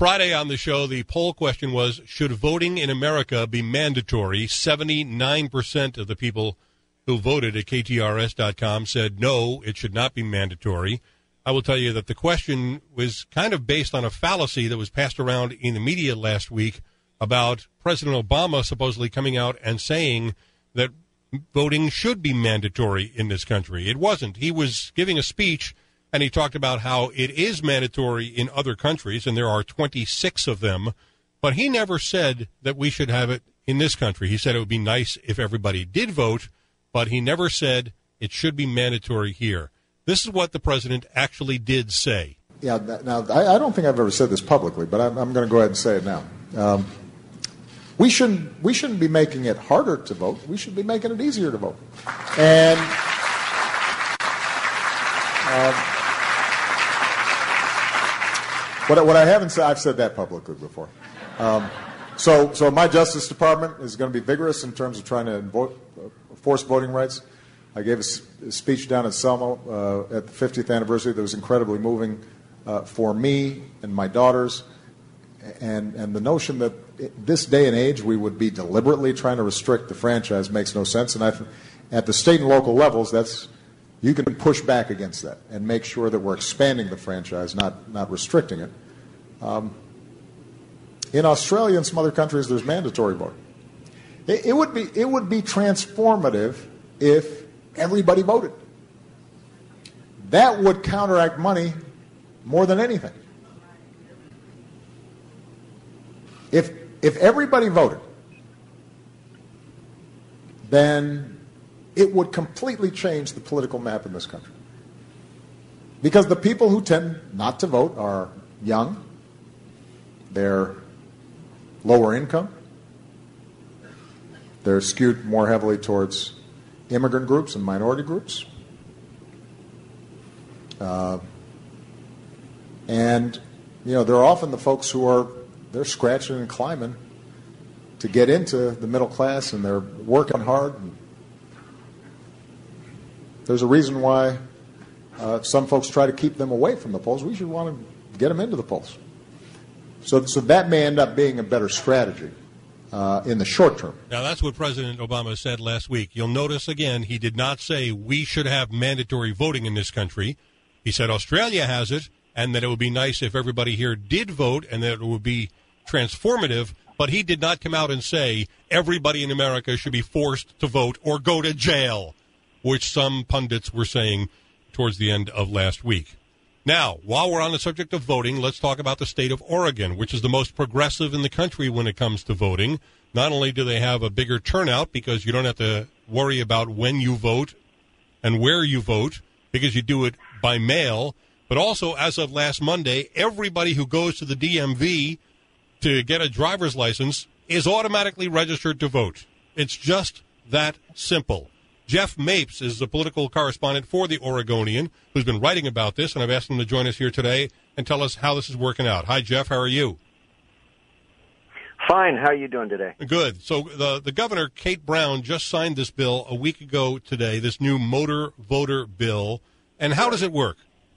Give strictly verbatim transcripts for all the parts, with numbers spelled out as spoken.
Friday on the show, the poll question was, should voting in America be mandatory? seventy-nine percent of the people who voted at K T R S dot com said no, it should not be mandatory. I will tell you that the question was kind of based on a fallacy that was passed around in the media last week about President Obama supposedly coming out and saying that voting should be mandatory in this country. It wasn't. He was giving a speech, and he talked about how it is mandatory in other countries, and there are twenty-six of them, but he never said that we should have it in this country. He said it would be nice if everybody did vote, but he never said it should be mandatory here. This is what the president actually did say. Yeah, now, I, I don't think I've ever said this publicly, but I'm, I'm going to go ahead and say it now. Um, we shouldn't, we shouldn't be making it harder to vote. We should be making it easier to vote. And um, what, what I haven't said, I've said that publicly before. Um, so, so my Justice Department is going to be vigorous in terms of trying to vote, uh, enforce voting rights. I gave a, a speech down at Selma uh, at the fiftieth anniversary that was incredibly moving uh, for me and my daughters. And, and the notion that at this day and age we would be deliberately trying to restrict the franchise makes no sense. And I, at the state and local levels, that's you can push back against that and make sure that we're expanding the franchise, not not restricting it. Um, in Australia and some other countries, there's mandatory voting. It, it would be it would be transformative if everybody voted. That would counteract money more than anything. If if everybody voted, then it would completely change the political map in this country. Because the people who tend not to vote are young, they're lower income, they're skewed more heavily towards immigrant groups and minority groups. Uh, and, you know, they're often the folks who are, they're scratching and climbing to get into the middle class, and they're working hard. And there's a reason why uh, some folks try to keep them away from the polls. We should want to get them into the polls. So, so that may end up being a better strategy. Uh, in the short term. Now, that's what President Obama said last week. You'll notice, again, he did not say we should have mandatory voting in this country. He said Australia has it, and that it would be nice if everybody here did vote, and that it would be transformative, but he did not come out and say everybody in America should be forced to vote or go to jail, which some pundits were saying towards the end of last week. Now, while we're on the subject of voting, let's talk about the state of Oregon, which is the most progressive in the country when it comes to voting. Not only do they have a bigger turnout because you don't have to worry about when you vote and where you vote because you do it by mail, but also as of last Monday, everybody who goes to the D M V to get a driver's license is automatically registered to vote. It's just that simple. Jeff Mapes is the political correspondent for the Oregonian who's been writing about this, and I've asked him to join us here today and tell us how this is working out. Hi, Jeff. How are you? Fine. How are you doing today? Good. So the, the governor, Kate Brown, just signed this bill a week ago today, this new motor voter bill. And how does it work?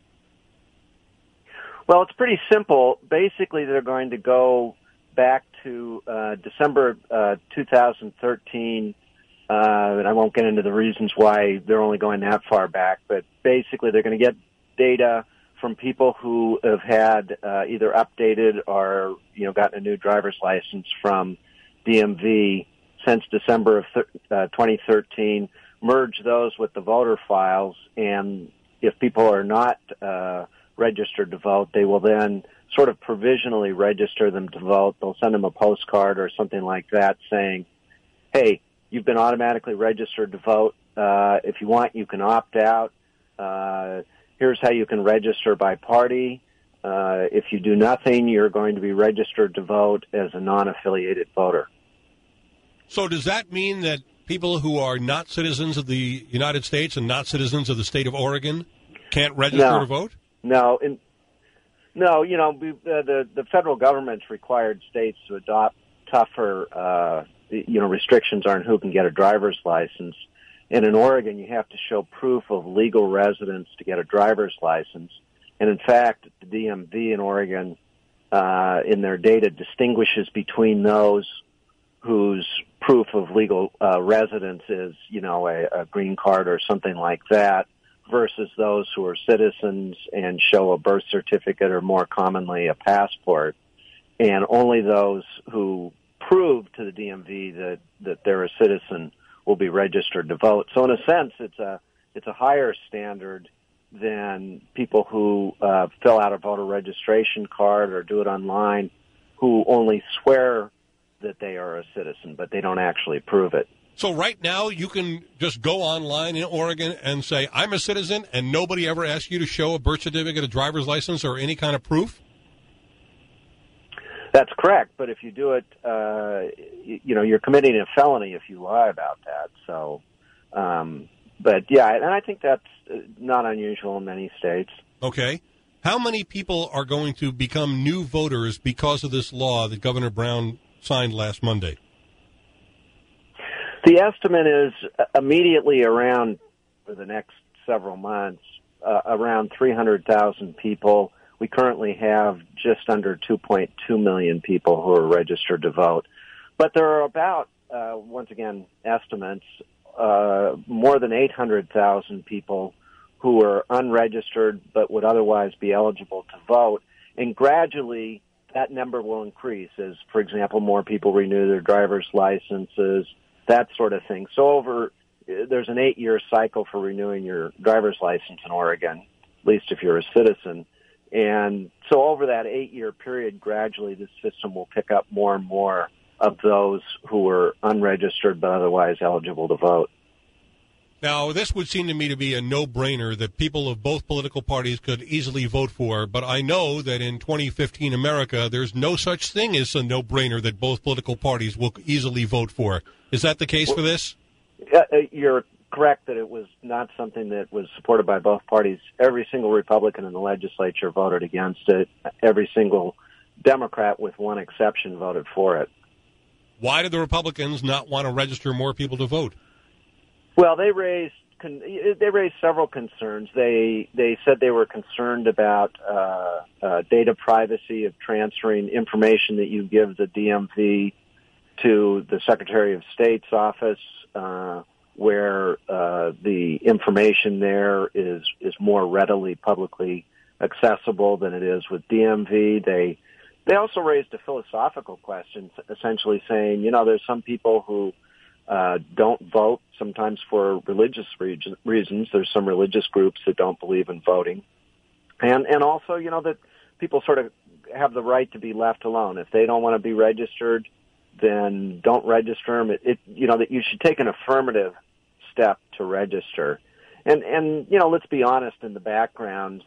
Well, it's pretty simple. Basically, they're going to go back to uh, December uh, two thousand thirteen. Uh, and I won't get into the reasons why they're only going that far back, but basically they're going to get data from people who have had uh, either updated or, you know, gotten a new driver's license from D M V since December of th- uh, twenty thirteen, merge those with the voter files, and if people are not uh, registered to vote, they will then sort of provisionally register them to vote. They'll send them a postcard or something like that saying, hey, you've been automatically registered to vote. Uh, if you want, you can opt out. Uh, here's how you can register by party. Uh, if you do nothing, you're going to be registered to vote as a non-affiliated voter. So does that mean that people who are not citizens of the United States and not citizens of the state of Oregon can't register no. to vote? No. In, no, you know, we, uh, the, the federal government's required states to adopt tougher uh you know, restrictions on who can get a driver's license. And in Oregon, you have to show proof of legal residence to get a driver's license. And in fact, the D M V in Oregon uh, in their data distinguishes between those whose proof of legal uh, residence is, you know, a, a green card or something like that, versus those who are citizens and show a birth certificate or more commonly a passport. And only those who prove to the D M V that, that they're a citizen will be registered to vote. So in a sense, it's a it's a higher standard than people who uh, fill out a voter registration card or do it online, who only swear that they are a citizen, but they don't actually prove it. So right now, you can just go online in Oregon and say, I'm a citizen, and nobody ever asks you to show a birth certificate, a driver's license, or any kind of proof? That's correct, but if you do it, uh, you, you know, you're committing a felony if you lie about that. So, um, but yeah, and I think that's not unusual in many states. Okay. How many people are going to become new voters because of this law that Governor Brown signed last Monday? The estimate is immediately around, for the next several months, uh, around three hundred thousand people. We currently have just under two point two million people who are registered to vote. But there are about, uh, once again, estimates, uh, more than eight hundred thousand people who are unregistered but would otherwise be eligible to vote. And gradually, that number will increase as, for example, more people renew their driver's licenses, that sort of thing. So over, there's an eight-year cycle for renewing your driver's license in Oregon, at least if you're a citizen. And so over that eight-year period, gradually this system will pick up more and more of those who are unregistered but otherwise eligible to vote. Now, this would seem to me to be a no-brainer that people of both political parties could easily vote for, but I know that in twenty fifteen America, there's no such thing as a no-brainer that both political parties will easily vote for. Is that the case well, for this? Uh, you're correct that it was not something that was supported by both parties. Every single Republican in the legislature voted against it. Every single Democrat, with one exception, voted for it. Why did the Republicans not want to register more people to vote? Well, they raised they raised several concerns. They they said they were concerned about uh, uh, data privacy, of transferring information that you give the D M V to the Secretary of State's office, uh, where uh, the information there is is more readily publicly accessible than it is with D M V. They they also raised a philosophical question, essentially saying, you know, there's some people who uh, don't vote, sometimes for religious re- reasons. There's some religious groups that don't believe in voting. And and also, you know, that people sort of have the right to be left alone. If they don't want to be registered, then don't register them. It, it, you know, that you should take an affirmative step to register. And, and you know, let's be honest, in the background,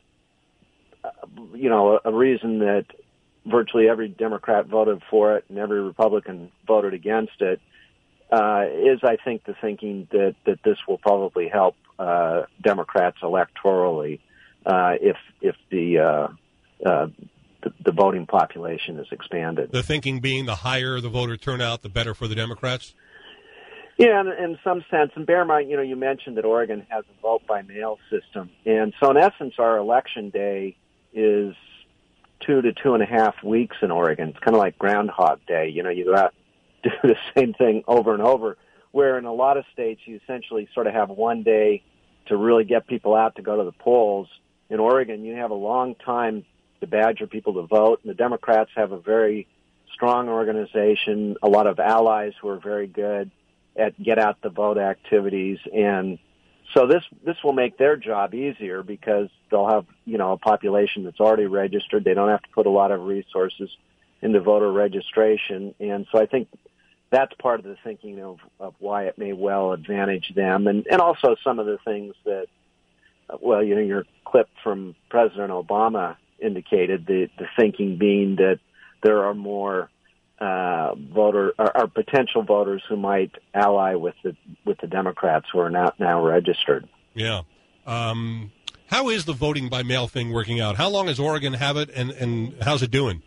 uh, you know, a, a reason that virtually every Democrat voted for it and every Republican voted against it uh, is, I think, the thinking that, that this will probably help uh, Democrats electorally uh, if if the, uh, uh, the the voting population is expanded. The thinking being the higher the voter turnout, the better for the Democrats? Yeah, in, in some sense. And bear in mind, you know, you mentioned that Oregon has a vote-by-mail system. And so, in essence, our election day is two to two and a half weeks in Oregon. It's kind of like Groundhog Day. You know, you go out and do the same thing over and over, where in a lot of states you essentially sort of have one day to really get people out to go to the polls. In Oregon, you have a long time to badger people to vote, and the Democrats have a very strong organization, a lot of allies who are very good at get-out-the-vote activities, and so this this will make their job easier because they'll have, you know, a population that's already registered. They don't have to put a lot of resources into voter registration, and so I think that's part of the thinking of, of why it may well advantage them, and, and also some of the things that, well, you know, your clip from President Obama indicated, the, the thinking being that there are more uh, voter or, or potential voters who might ally with the with the Democrats who are not now registered. Yeah. Um, how is the voting by mail thing working out? How long has Oregon have it, and, and how's it doing?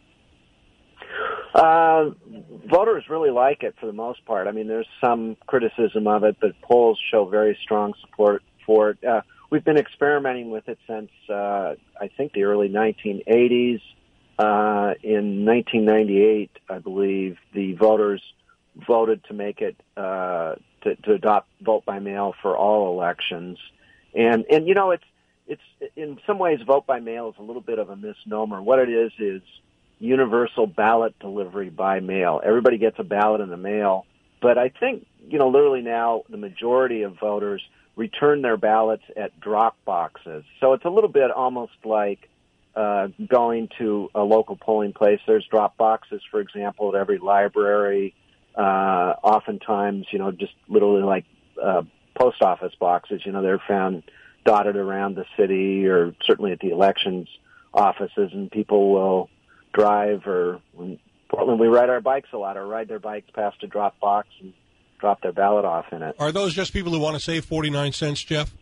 Uh, voters really like it for the most part. I mean, there's some criticism of it, but polls show very strong support for it. Uh, we've been experimenting with it since, uh, I think, the early nineteen eighties. uh, in nineteen ninety-eight, I believe, the voters voted to make it uh, to, to adopt vote by mail for all elections, and and you know it's it's in some ways vote by mail is a little bit of a misnomer. What it is is universal ballot delivery by mail. Everybody gets a ballot in the mail, but I think you know literally now the majority of voters return their ballots at drop boxes. So it's a little bit almost like uh, going to a local polling place. There's drop boxes, for example, at every library. Uh, oftentimes, you know, just literally like uh, post office boxes, you know, they're found dotted around the city or certainly at the elections offices, and people will drive or in Portland, we ride our bikes a lot or ride their bikes past a drop box and drop their ballot off in it. Are those just people who want to save forty-nine cents, Jeff?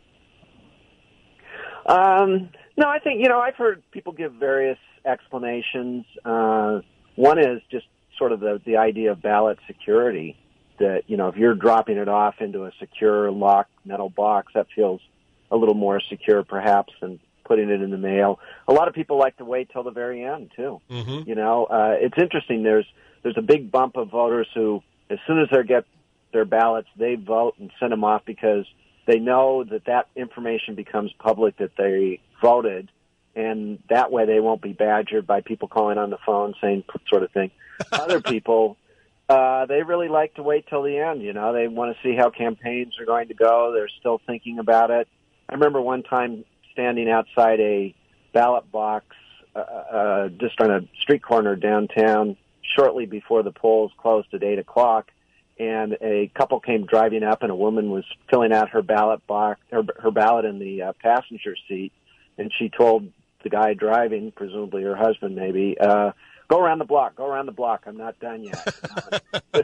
Um, no, I think, you know, I've heard people give various explanations. Uh, one is just sort of the, the idea of ballot security, that, you know, if you're dropping it off into a secure, locked metal box, that feels a little more secure perhaps than putting it in the mail. A lot of people like to wait till the very end, too. Mm-hmm. You know, uh, it's interesting. There's there's a big bump of voters who, as soon as they get their ballots, they vote and send them off because they know that that information becomes public, that they voted, and that way they won't be badgered by people calling on the phone saying sort of thing. Other people, uh, they really like to wait till the end. You know, they want to see how campaigns are going to go. They're still thinking about it. I remember one time standing outside a ballot box uh, uh, just on a street corner downtown shortly before the polls closed at eight o'clock, and a couple came driving up, and a woman was filling out her ballot box, her, her ballot in the uh, passenger seat, and she told the guy driving, presumably her husband maybe, uh, go around the block, go around the block, I'm not done yet.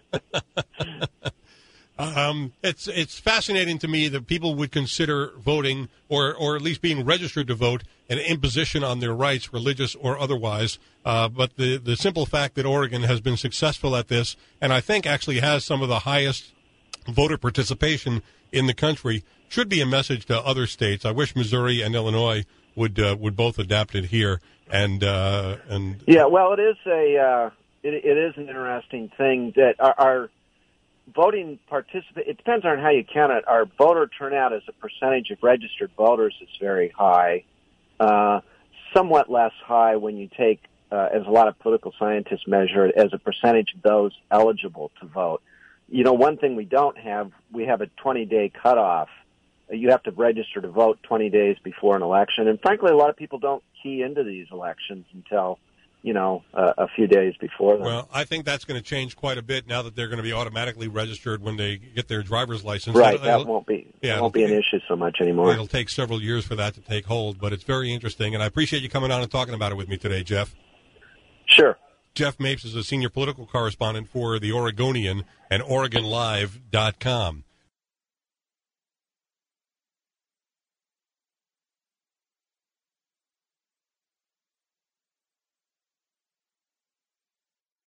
Um, it's it's fascinating to me that people would consider voting, or or at least being registered to vote, an imposition on their rights, religious or otherwise. Uh, but the the simple fact that Oregon has been successful at this, and I think actually has some of the highest voter participation in the country, should be a message to other states. I wish Missouri and Illinois would uh, would both adapt it here. And uh, and yeah, well, it is a uh, it, it is an interesting thing that our, our voting participate. It depends on how you count it. Our voter turnout as a percentage of registered voters is very high. Uh, somewhat less high when you take, uh, as a lot of political scientists measure it, as a percentage of those eligible to vote. You know, one thing we don't have, we have a twenty-day cutoff. You have to register to vote twenty days before an election. And frankly, a lot of people don't key into these elections until, you know, uh, a few days before them. Well, I think that's going to change quite a bit now that they're going to be automatically registered when they get their driver's license. Right, it'll, that it'll, won't be yeah, that won't be an issue so much anymore. It'll take several years for that to take hold, but it's very interesting, and I appreciate you coming on and talking about it with me today, Jeff. Sure. Jeff Mapes is a senior political correspondent for The Oregonian and Oregon Live dot com.